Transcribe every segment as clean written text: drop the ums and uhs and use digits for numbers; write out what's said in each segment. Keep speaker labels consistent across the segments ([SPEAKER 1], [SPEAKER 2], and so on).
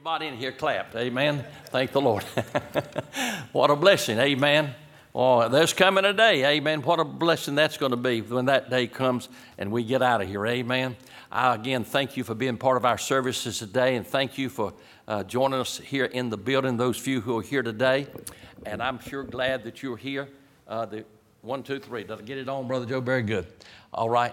[SPEAKER 1] Everybody in here clapped. Amen. Thank the Lord. What a blessing. Amen. Oh, there's coming a day. Amen. What a blessing that's going to be when that day comes and we get out of here. Amen. I again thank you for being part of our services today, and thank you for joining us here in the building, those few who are here today. And I'm sure glad that you're here. The 1, 2, 3. Did I get it on, Brother Joe? Very good. All right.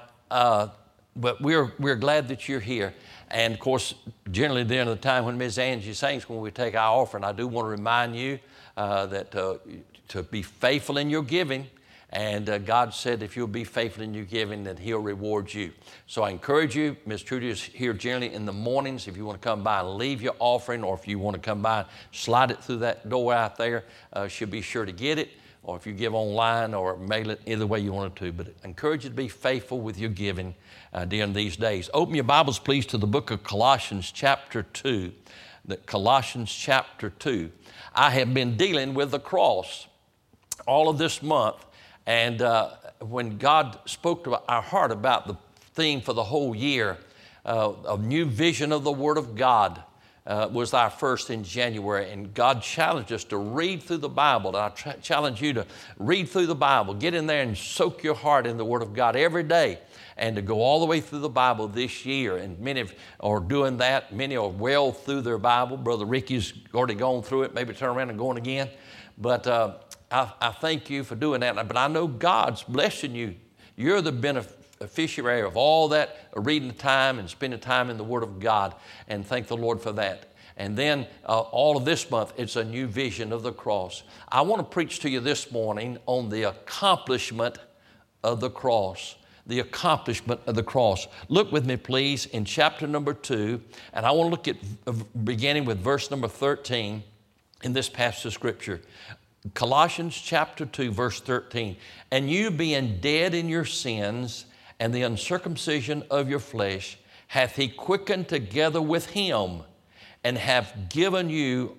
[SPEAKER 1] But we're glad that you're here. And, of course, generally during the time when Ms. Angie sings, when we take our offering, I do want to remind you that to be faithful in your giving. And God said if you'll be faithful in your giving, that He'll reward you. So I encourage you, Ms. Trudy is here generally in the mornings. If you want to come by and leave your offering, or if you want to come by and slide it through that door out there, she'll be sure to get it. Or if you give online or mail it, either way you want it to. But I encourage you to be faithful with your giving during these days. Open your Bibles, please, to the book of Colossians chapter 2. Colossians chapter 2. I have been dealing with the cross all of this month. And when God spoke to our heart about the theme for the whole year, a new vision of the Word of God, was our first in January, and God challenged us to read through the Bible. And I challenge you to read through the Bible. Get in there and soak your heart in the Word of God every day, and to go all the way through the Bible this year. And many are doing that. Many are well through their Bible. Brother Ricky's already gone through it, maybe turn around and going again. But I thank you for doing that. But I know God's blessing you. You're the beneficiary of all that reading time and spending time in the Word of God, and thank the Lord for that. And then all of this month, it's a new vision of the cross. I want to preach to you this morning on the accomplishment of the cross. The accomplishment of the cross. Look with me, please, in chapter number 2, and I want to look at beginning with verse number 13 in this passage of Scripture. Colossians chapter 2, verse 13. And you being dead in your sins and the uncircumcision of your flesh, hath He quickened together with Him, and have forgiven you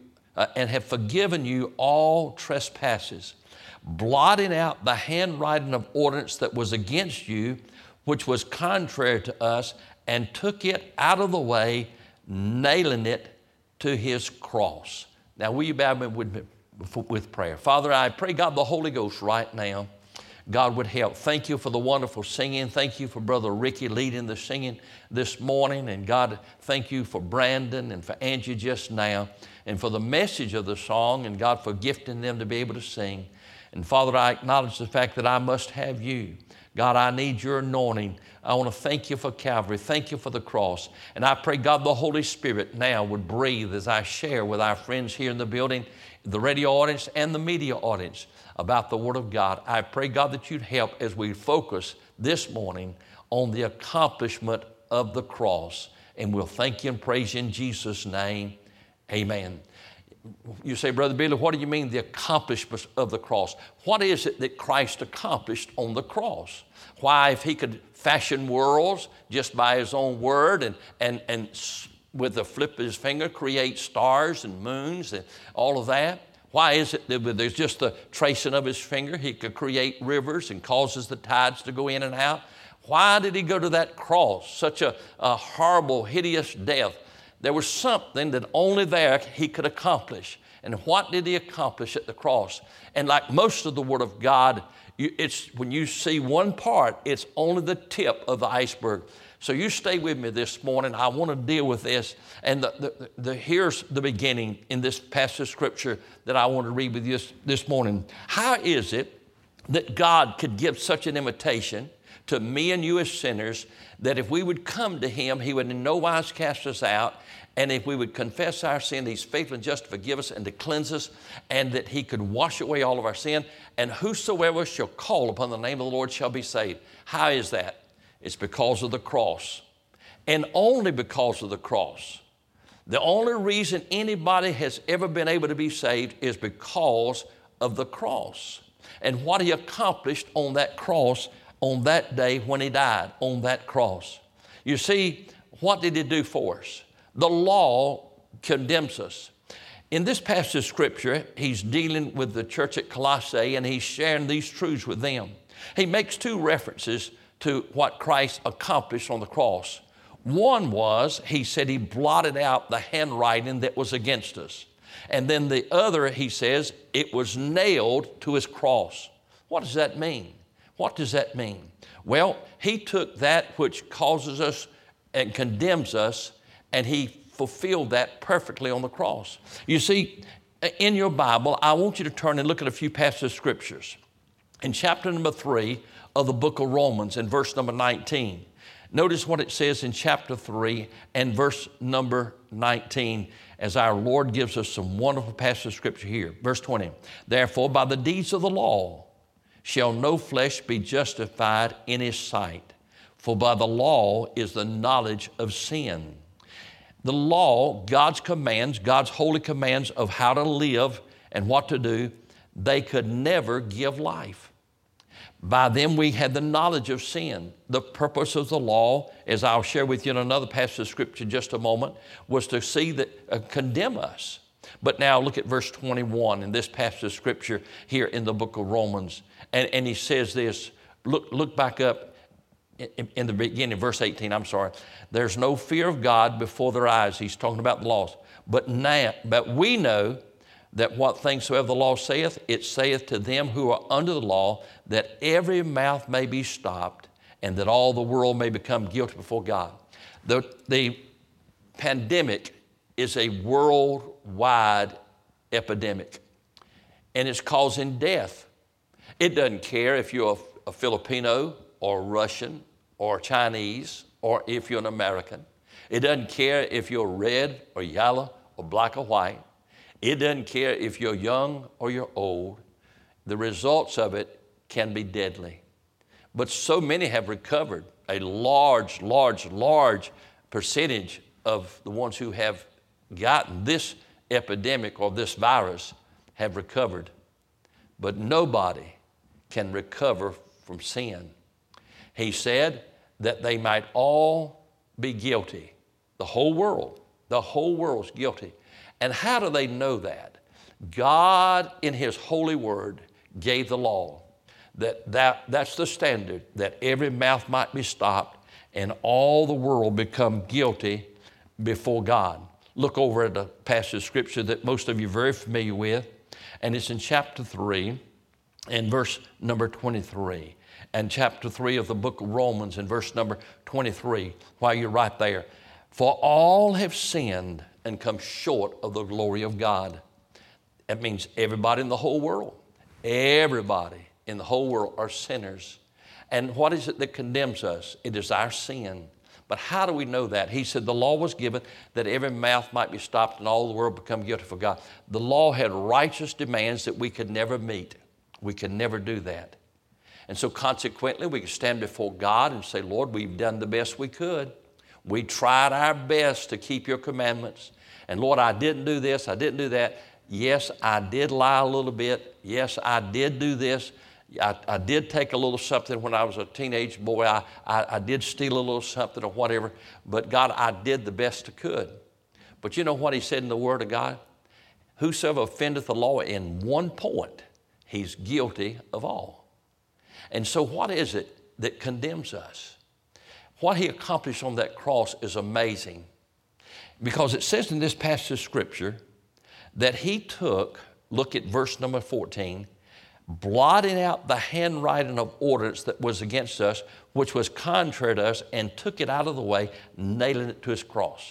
[SPEAKER 1] all trespasses, blotting out the handwriting of ordinance that was against you, which was contrary to us, and took it out of the way, nailing it to His cross. Now, will you bow with prayer? Father, I pray, God, the Holy Ghost right now, God would help. Thank you for the wonderful singing. Thank you for Brother Ricky leading the singing this morning. And God, thank you for Brandon and for Angie just now, and for the message of the song, and God, for gifting them to be able to sing. And Father, I acknowledge the fact that I must have you. God, I need your anointing. I want to thank you for Calvary. Thank you for the cross. And I pray, God, the Holy Spirit now would breathe as I share with our friends here in the building, the radio audience and the media audience, about the Word of God. I pray, God, that you'd help as we focus this morning on the accomplishment of the cross. And we'll thank you and praise you in Jesus' name. Amen. You say, Brother Billy, what do you mean the accomplishment of the cross? What is it that Christ accomplished on the cross? Why, if He could fashion worlds just by His own word, and with the flip of His finger create stars and moons and all of that, why is it that there's just the tracing of His finger, He could create rivers and causes the tides to go in and out? Why did He go to that cross, such a horrible, hideous death? There was something that only there He could accomplish. And what did He accomplish at the cross? And like most of the Word of God, it's when you see one part, it's only the tip of the iceberg. So you stay with me this morning. I want to deal with this. And here's the beginning in this passage of Scripture that I want to read with you this morning. How is it that God could give such an invitation to me and you as sinners, that if we would come to Him, He would in no wise cast us out, and if we would confess our sin, He's faithful and just to forgive us and to cleanse us, and that He could wash away all of our sin, and whosoever shall call upon the name of the Lord shall be saved? How is that? It's because of the cross, and only because of the cross. The only reason anybody has ever been able to be saved is because of the cross and what He accomplished on that cross on that day when He died on that cross. You see, what did He do for us? The law condemns us. In this passage of Scripture, He's dealing with the church at Colossae, and He's sharing these truths with them. He makes two references to what Christ accomplished on the cross. One was, he said he blotted out the handwriting that was against us. And then the other, he says, it was nailed to his cross. What does that mean? What does that mean? Well, he took that which causes us and condemns us, and he fulfilled that perfectly on the cross. You see, in your Bible, I want you to turn and look at a few passages of scriptures. In chapter number 3 of the book of Romans, in verse number 19, notice what it says in chapter 3 and verse number 19, as our Lord gives us some wonderful passages of scripture here. Verse 20, therefore by the deeds of the law shall no flesh be justified in his sight, for by the law is the knowledge of sin. The law, God's commands, God's holy commands of how to live and what to do, they could never give life. By them we had the knowledge of sin. The purpose of the law, as I'll share with you in another passage of scripture in just a moment, was to see that condemn us. But now look at verse 21 in this passage of scripture here in the book of Romans. And he says this, look back up in the beginning, verse 18, I'm sorry. There's no fear of God before their eyes. He's talking about the laws. But we know that what things soever the law saith, it saith to them who are under the law, that every mouth may be stopped, and that all the world may become guilty before God. The pandemic is a worldwide epidemic, and it's causing death. It doesn't care if you're a Filipino or Russian or Chinese or if you're an American. It doesn't care if you're red or yellow or black or white. It doesn't care if you're young or you're old. The results of it can be deadly. But so many have recovered. A large percentage of the ones who have gotten this epidemic or this virus have recovered. But nobody can recover from sin. He said that they might all be guilty. The whole world's guilty. And how do they know that? God, in His holy word, gave the law. That's the standard, that every mouth might be stopped and all the world become guilty before God. Look over at a passage of scripture that most of you are very familiar with, and it's in chapter 3 and verse number 23. And chapter 3 of the book of Romans in verse number 23, while you're right there. For all have sinned and come short of the glory of God. That means everybody in the whole world. Everybody in the whole world are sinners. And what is it that condemns us? It is our sin. But how do we know that? He said the law was given that every mouth might be stopped and all the world become guilty for God. The law had righteous demands that we could never meet. We could never do that. And so consequently, we could stand before God and say, Lord, we've done the best we could. We tried our best to keep your commandments. And Lord, I didn't do this, I didn't do that. Yes, I did lie a little bit. Yes, I did do this. I did take a little something when I was a teenage boy. I did steal a little something or whatever. But God, I did the best I could. But you know what He said in the Word of God? Whosoever offendeth the law in one point, he's guilty of all. And so what is it that condemns us? What He accomplished on that cross is amazing, because it says in this passage of scripture that He took, look at verse number 14, blotting out the handwriting of ordinance that was against us, which was contrary to us, and took it out of the way, nailing it to His cross.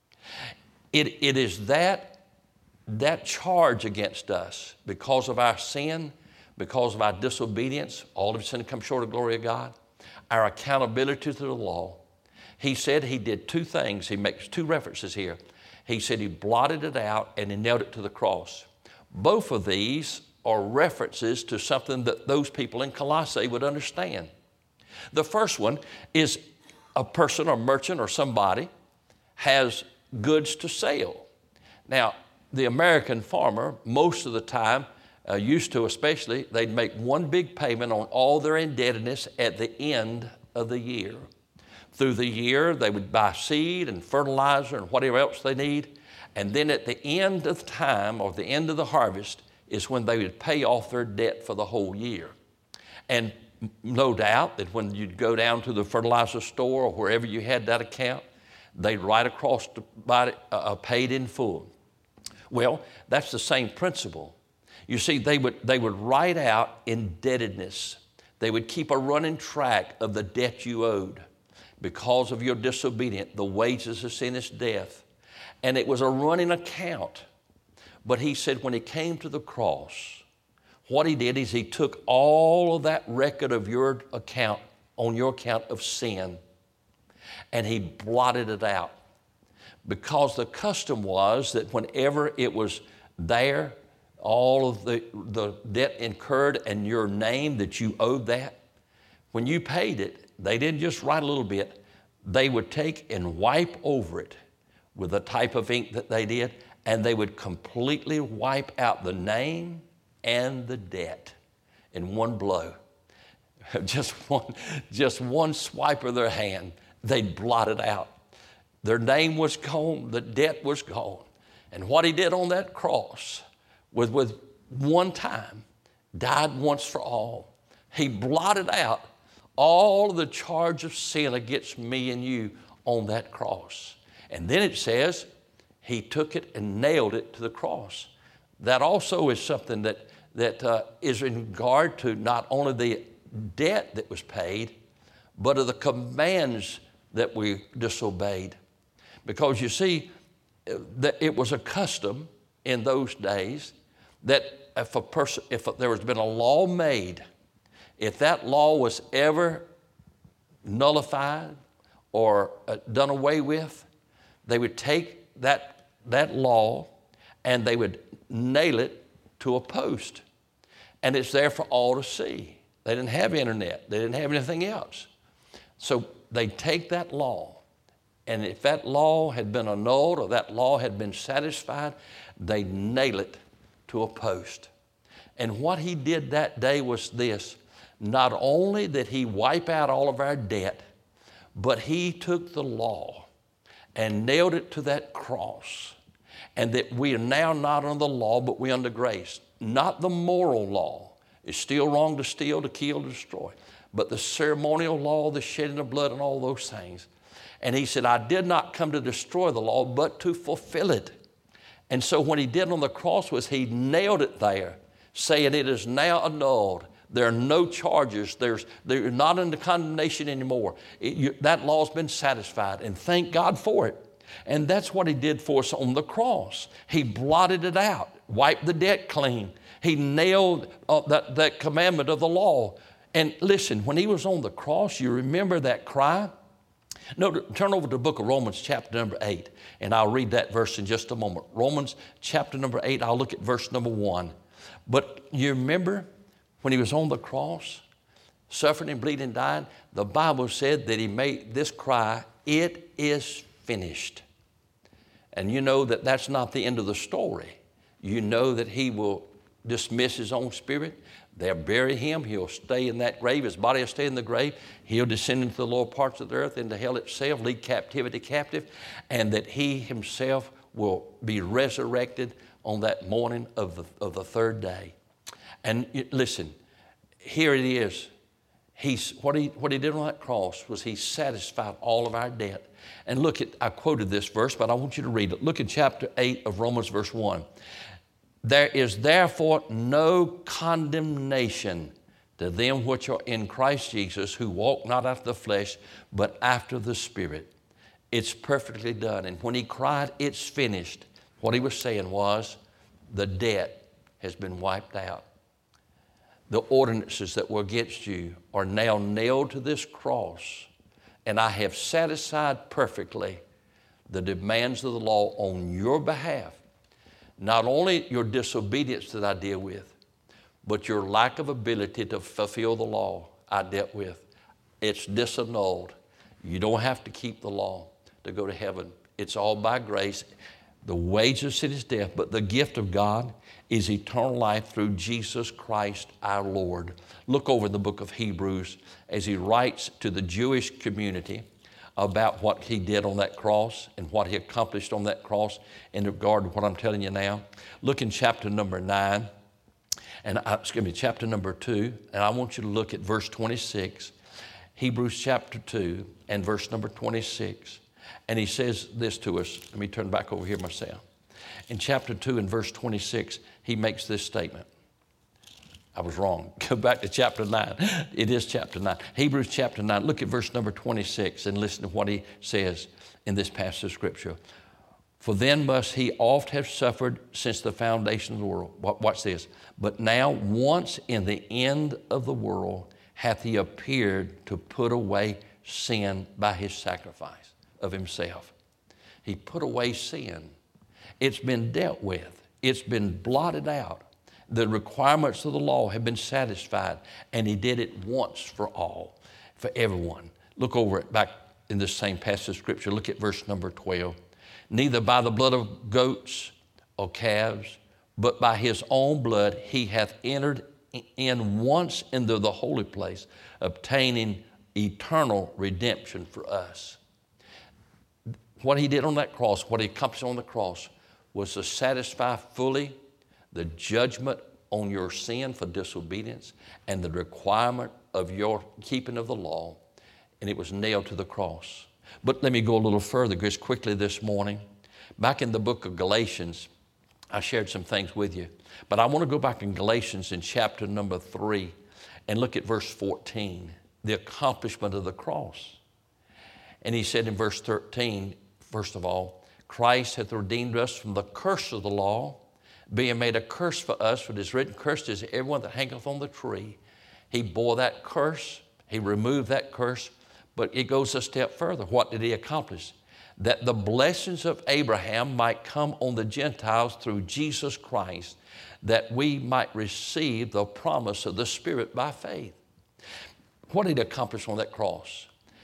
[SPEAKER 1] It is that charge against us because of our sin, because of our disobedience, all of sin come short of the glory of God, our accountability to the law. He said He did two things. He makes two references here. He said He blotted it out and He nailed it to the cross. Both of these are references to something that those people in Colossae would understand. The first one is a person or merchant or somebody has goods to sell. Now, the American farmer, most of the time, used to especially, they'd make one big payment on all their indebtedness at the end of the year. Through the year, they would buy seed and fertilizer and whatever else they need. And then at the end of time, or the end of the harvest, is when they would pay off their debt for the whole year. And no doubt that when you'd go down to the fertilizer store or wherever you had that account, they'd write across to buy it, paid in full. Well, that's the same principle. You see, they would write out indebtedness. They would keep a running track of the debt you owed. Because of your disobedience, the wages of sin is death. And it was a running account. But he said when he came to the cross, what he did is he took all of that record of your account, on your account of sin, and he blotted it out. Because the custom was that whenever it was there, all of the debt incurred and your name that you owed that, when you paid it, they didn't just write a little bit. They would take and wipe over it with the type of ink that they did, and they would completely wipe out the name and the debt in one blow. Just one swipe of their hand, they'd blot it out. Their name was gone, the debt was gone. And what he did on that cross was with one time, died once for all. He blotted out all of the charge of sin against me and you on that cross. And then it says, he took it and nailed it to the cross. That also is something that is in regard to not only the debt that was paid, but of the commands that we disobeyed. Because you see, that it was a custom in those days that if there has been a law made, if that law was ever nullified or done away with, they would take that law and they would nail it to a post. And it's there for all to see. They didn't have internet. They didn't have anything else. So they take that law, and if that law had been annulled or that law had been satisfied, they nail it to a post. And what he did that day was this: not only did he wipe out all of our debt, but he took the law and nailed it to that cross. And that we are now not under the law, but we're under grace. Not the moral law. It's still wrong to steal, to kill, to destroy. But the ceremonial law, the shedding of blood, and all those things. And he said, I did not come to destroy the law, but to fulfill it. And so what he did on the cross was he nailed it there, saying it is now annulled. There are no charges. They're not under condemnation anymore. That law's been satisfied, and thank God for it. And that's what he did for us on the cross. He blotted it out, wiped the debt clean. He nailed that commandment of the law. And listen, when he was on the cross, you remember that cry? No, turn over to the book of Romans chapter number 8, and I'll read that verse in just a moment. Romans chapter number 8, I'll look at verse number 1. But you remember when he was on the cross, suffering and bleeding and dying, the Bible said that he made this cry, it is finished. And you know that that's not the end of the story. You know that he will dismiss his own spirit. They'll bury him. He'll stay in that grave. His body will stay in the grave. He'll descend into the lower parts of the earth, into hell itself, lead captivity captive, and that he himself will be resurrected on that morning of the third day. And listen, here it is. What he did on that cross was he satisfied all of our debt. And look at, I quoted this verse, but I want you to read it. Look at chapter 8 of Romans verse 1. There is therefore no condemnation to them which are in Christ Jesus, who walk not after the flesh, but after the Spirit. It's perfectly done. And when he cried, it's finished, what he was saying was, the debt has been wiped out. The ordinances that were against you are now nailed to this cross, and I have satisfied perfectly the demands of the law on your behalf. Not only your disobedience that I deal with, but your lack of ability to fulfill the law I dealt with. It's disannulled. You don't have to keep the law to go to heaven. It's all by grace. The wages of sin is death, but the gift of God is eternal life through Jesus Christ our Lord. Look over the book of Hebrews as he writes to the Jewish community about what he did on that cross and what he accomplished on that cross in regard to what I'm telling you now. Look in chapter number 9, and chapter number 2, and I want you to look at verse 26. Hebrews chapter 2 and verse number 26. And he says this to us. Let me turn back over here myself. In chapter 2 and verse 26, he makes this statement. I was wrong. Go back to chapter 9. It is chapter 9. Hebrews chapter 9. Look at verse number 26 and listen to what he says in this passage of Scripture. For then must he oft have suffered since the foundation of the world. Watch this. But now once in the end of the world hath he appeared to put away sin by his sacrifice of himself. He put away sin. It's been dealt with. It's been blotted out. The requirements of the law have been satisfied, and he did it once for all, for everyone. Look over it back in this same passage of Scripture. Look at verse number 12. Neither by the blood of goats or calves, but by his own blood he hath entered in once into the holy place, obtaining eternal redemption for us. What he did on that cross, what he accomplished on the cross, was to satisfy fully the judgment on your sin for disobedience and the requirement of your keeping of the law, and it was nailed to the cross. But let me go a little further just quickly this morning. Back in the book of Galatians, I shared some things with you, but I want to go back in Galatians in chapter number 3 and look at verse 14, the accomplishment of the cross. And he said in verse 13, first of all, Christ hath redeemed us from the curse of the law, being made a curse for us, for it is written, cursed is everyone that hangeth on the tree. He bore that curse. He removed that curse. But it goes a step further. What did he accomplish? That the blessings of Abraham might come on the Gentiles through Jesus Christ, that we might receive the promise of the Spirit by faith. What did he accomplish on that cross?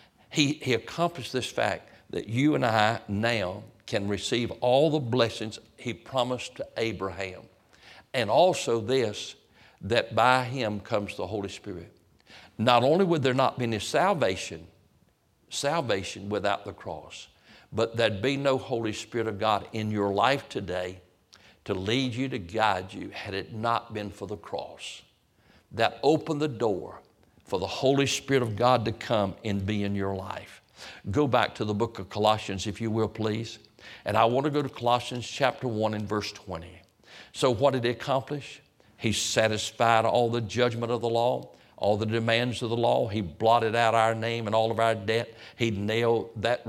[SPEAKER 1] He accomplished this fact that you and I now can receive all the blessings he promised to Abraham. And also this, that by him comes the Holy Spirit. Not only would there not be any salvation without the cross, but there'd be no Holy Spirit of God in your life today to lead you, to guide you, had it not been for the cross. That opened the door for the Holy Spirit of God to come and be in your life. Go back to the book of Colossians, if you will, please. And I want to go to Colossians chapter 1 and verse 20. So what did he accomplish? He satisfied all the judgment of the law, all the demands of the law. He blotted out our name and all of our debt. He nailed that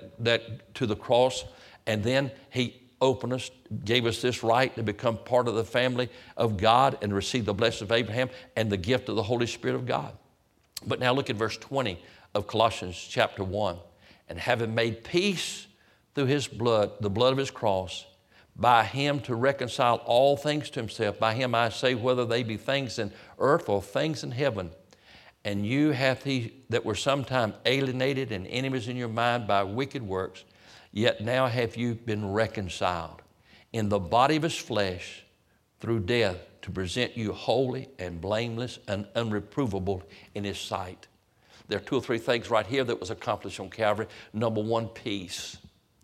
[SPEAKER 1] to the cross. And then he opened us, gave us this right to become part of the family of God and receive the blessing of Abraham and the gift of the Holy Spirit of God. But now look at verse 20 of Colossians chapter 1. And having made peace through his blood, the blood of his cross, by him to reconcile all things to himself. By him I say, whether they be things in earth or things in heaven. And you hath he that were sometime alienated and enemies in your mind by wicked works, yet now have you been reconciled in the body of his flesh through death, to present you holy and blameless and unreprovable in his sight. There are two or three things right here that was accomplished on Calvary. Number one, peace.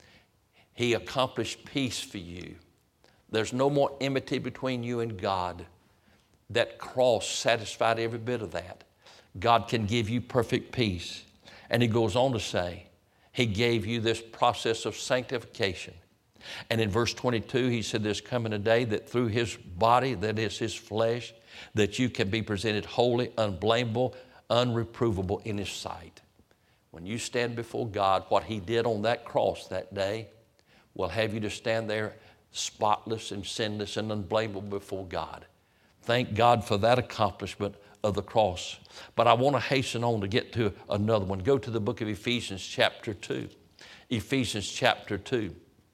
[SPEAKER 1] He accomplished peace for you. There's no more enmity between you and God. That cross satisfied every bit of that. God can give you perfect peace. And he goes on to say, he gave you this process of sanctification. And in verse 22, he said, there's coming a day that through his body, that is his flesh, that you can be presented holy, unblameable, unreprovable in his sight. When you stand before God, what he did on that cross that day will have you to stand there spotless and sinless and unblameable before God. Thank God for that accomplishment of the cross. But I want to hasten on to get to another one. Go to the book of Ephesians chapter 2. Ephesians chapter 2.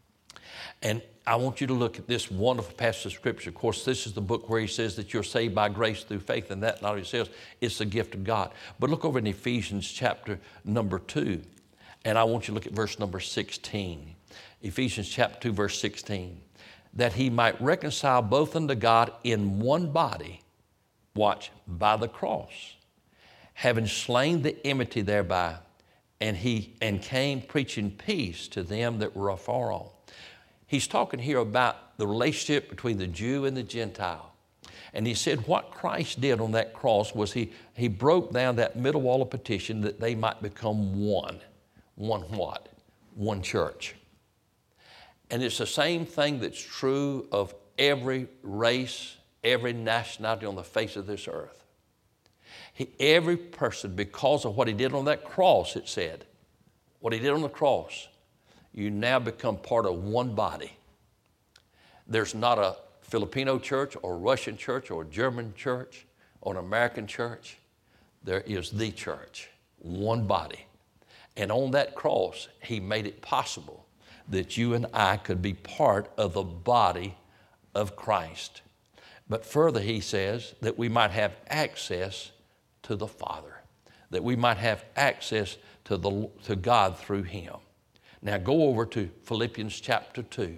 [SPEAKER 1] And I want you to look at this wonderful passage of Scripture. Of course, this is the book where he says that you're saved by grace through faith, and that not yourselves, it's the gift of God. But look over in Ephesians chapter number 2, and I want you to look at verse number 16. Ephesians chapter 2, verse 16. That he might reconcile both unto God in one body, watch, by the cross, having slain the enmity thereby, and came preaching peace to them that were afar off. He's talking here about the relationship between the Jew and the Gentile. And he said what Christ did on that cross was he broke down that middle wall of partition that they might become one. One what? one church. And it's the same thing that's true of every race, every nationality on the face of this earth. Every person, because of what he did on that cross, it said, what he did on the cross, you now become part of one body. There's not a Filipino church or Russian church or German church or an American church. There is the church, one body. And on that cross, he made it possible that you and I could be part of the body of Christ. But further, he says that we might have access to the Father, that we might have access to God through him. Now go over to Philippians chapter 2.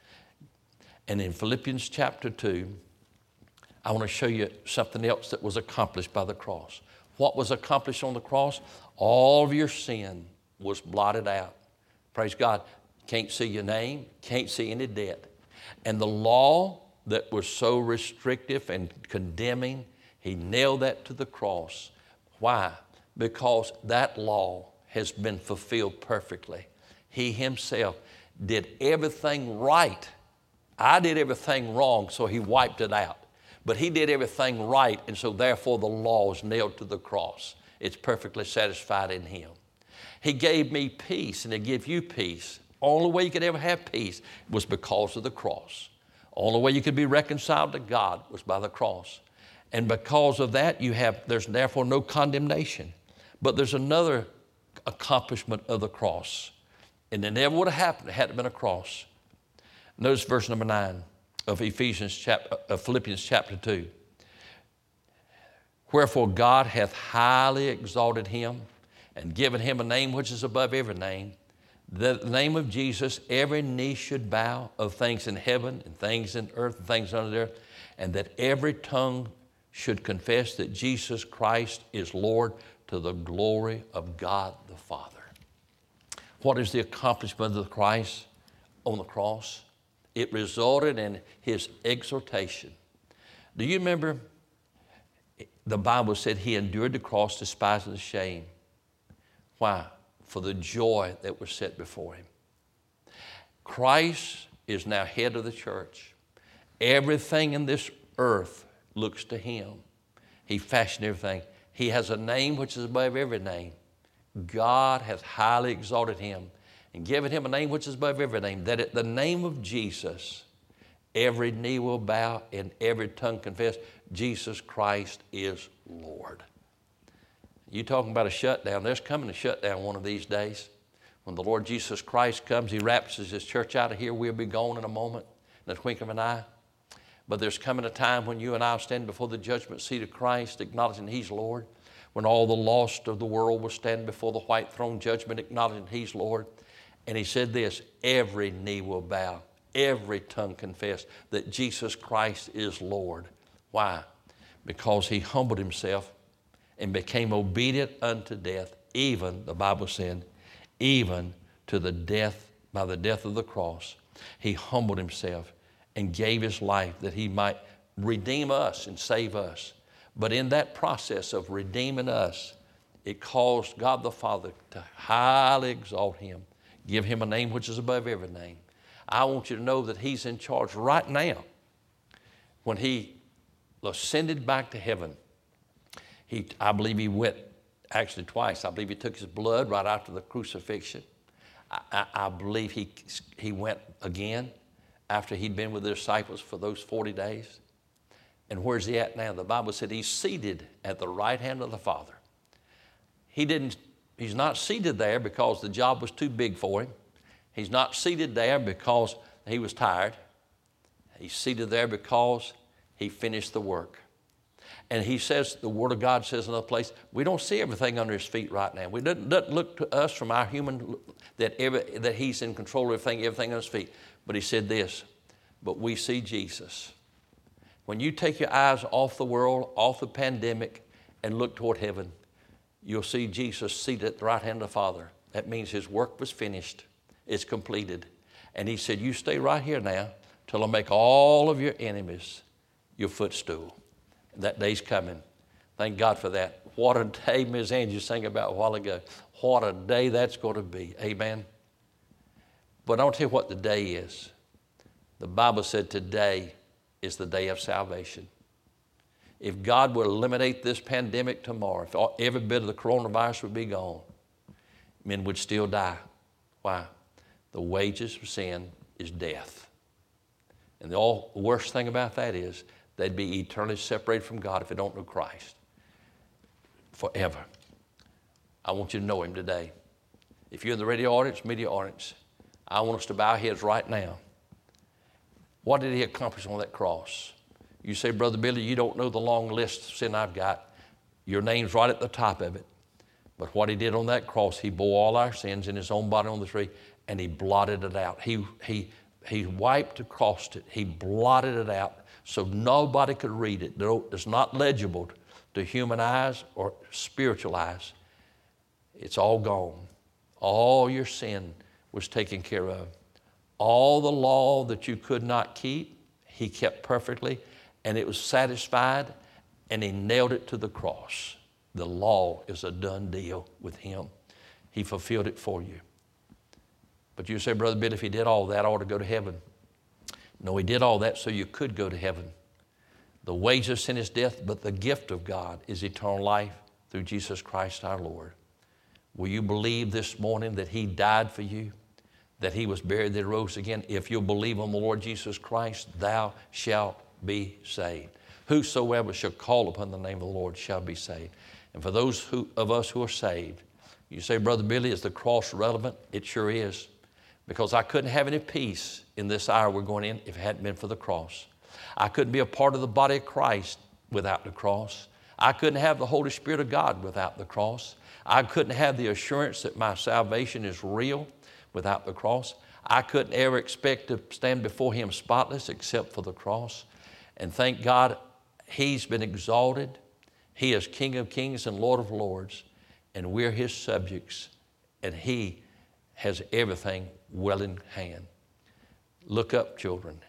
[SPEAKER 1] And in Philippians chapter 2, I want to show you something else that was accomplished by the cross. What was accomplished on the cross? All of your sin was blotted out. Praise God. Can't see your name, can't see any debt. And the law that was so restrictive and condemning, he nailed that to the cross. Why? Because that law has been fulfilled perfectly. He himself did everything right. I did everything wrong, so he wiped it out. But he did everything right, and so therefore the law is nailed to the cross. It's perfectly satisfied in him. He gave me peace, and he gave you peace. Only way you could ever have peace was because of the cross. Only way you could be reconciled to God was by the cross. And because of that, there's therefore no condemnation. But there's another accomplishment of the cross. And it never would have happened if it hadn't been a cross. Notice verse number 9 of Philippians chapter 2. Wherefore God hath highly exalted him and given him a name which is above every name, that the name of Jesus every knee should bow, of things in heaven and things in earth and things under the earth, and that every tongue should confess that Jesus Christ is Lord, to the glory of God the Father. What is the accomplishment of Christ on the cross? It resulted in his exaltation. Do you remember the Bible said he endured the cross, despising the shame? Why? For the joy that was set before him. Christ is now head of the church. Everything in this earth looks to him. He fashioned everything. He has a name which is above every name. God hath highly exalted him and given him a name which is above every name, that at the name of Jesus every knee will bow and every tongue confess Jesus Christ is Lord. You talking about a shutdown. There's coming a shutdown one of these days. When the Lord Jesus Christ comes, he raptures his church out of here. We'll be gone in a moment, in the twinkling of an eye. But there's coming a time when you and I will stand before the judgment seat of Christ, acknowledging he's Lord. When all the lost of the world will stand before the white throne judgment, acknowledging he's Lord. And he said this, every knee will bow, every tongue confess that Jesus Christ is Lord. Why? Because he humbled himself and became obedient unto death, even, the Bible said, even to the death, by the death of the cross. He humbled himself and gave his life that he might redeem us and save us. But in that process of redeeming us, it caused God the Father to highly exalt him, give him a name which is above every name. I want you to know that he's in charge right now. When he ascended back to heaven, I believe he went actually twice. I believe he took his blood right after the crucifixion. I believe he went again after he'd been with the disciples for those 40 days. And where's he at now? The Bible said he's seated at the right hand of the Father. He's not seated there because the job was too big for him. He's not seated there because he was tired. He's seated there because he finished the work. And he says, the Word of God says in another place, we don't see everything under his feet right now. We doesn't look to us from our human, that he's in control of everything on his feet. But he said this, but we see Jesus. When you take your eyes off the world, off the pandemic, and look toward heaven, you'll see Jesus seated at the right hand of the Father. That means his work was finished. It's completed. And he said, you stay right here now till I make all of your enemies your footstool. That day's coming. Thank God for that. What a day Ms. Angie sang about a while ago. What a day that's going to be. Amen. But I'll tell you what the day is. The Bible said today is the day of salvation. If God would eliminate this pandemic tomorrow, if every bit of the coronavirus would be gone, men would still die. Why? The wages of sin is death. And the worst thing about that is they'd be eternally separated from God if they don't know Christ. Forever. I want you to know Him today. If you're in the radio audience, media audience, I want us to bow our heads right now. What did He accomplish on that cross? You say, Brother Billy, you don't know the long list of sin I've got. Your name's right at the top of it. But what He did on that cross, He bore all our sins in His own body on the tree, and He blotted it out. He wiped across it. He blotted it out so nobody could read it. It's not legible to human eyes or spiritual eyes. It's all gone. All your sin was taken care of. All the law that you could not keep, He kept perfectly, and it was satisfied, and He nailed it to the cross. The law is a done deal with Him. He fulfilled it for you. But you say, Brother Bill, if He did all that, I ought to go to heaven. No, He did all that so you could go to heaven. The wages of sin is death, but the gift of God is eternal life through Jesus Christ our Lord. Will you believe this morning that He died for you, that He was buried, that He rose again? If you'll believe on the Lord Jesus Christ, thou shalt be saved. Whosoever shall call upon the name of the Lord shall be saved. And for those of us who are saved, you say, Brother Billy, is the cross relevant? It sure is. Because I couldn't have any peace in this hour we're going in if it hadn't been for the cross. I couldn't be a part of the body of Christ without the cross. I couldn't have the Holy Spirit of God without the cross. I couldn't have the assurance that my salvation is real without the cross. I couldn't ever expect to stand before Him spotless except for the cross. And thank God, He's been exalted. He is King of kings and Lord of lords, and we're His subjects, and He has everything well in hand. Look up, children.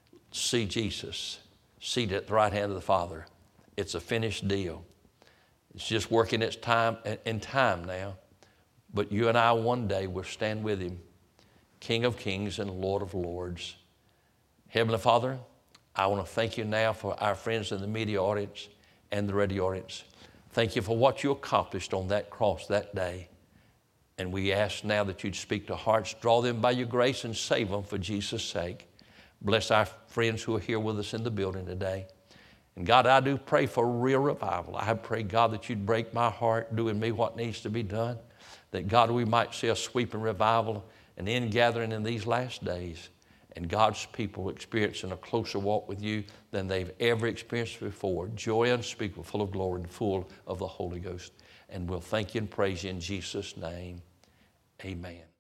[SPEAKER 1] See Jesus seated at the right hand of the Father. It's a finished deal. It's just working its time in time now. But you and I one day will stand with Him, King of kings and Lord of lords. Heavenly Father, I want to thank You now for our friends in the media audience and the radio audience. Thank You for what You accomplished on that cross that day. And we ask now that You'd speak to hearts, draw them by Your grace, and save them for Jesus' sake. Bless our friends who are here with us in the building today. And God, I do pray for real revival. I pray, God, that You'd break my heart, do in me what needs to be done. That, God, we might see a sweeping revival and ingathering in these last days. And God's people experiencing a closer walk with You than they've ever experienced before. Joy unspeakable, full of glory, and full of the Holy Ghost. And we'll thank You and praise You in Jesus' name. Amen.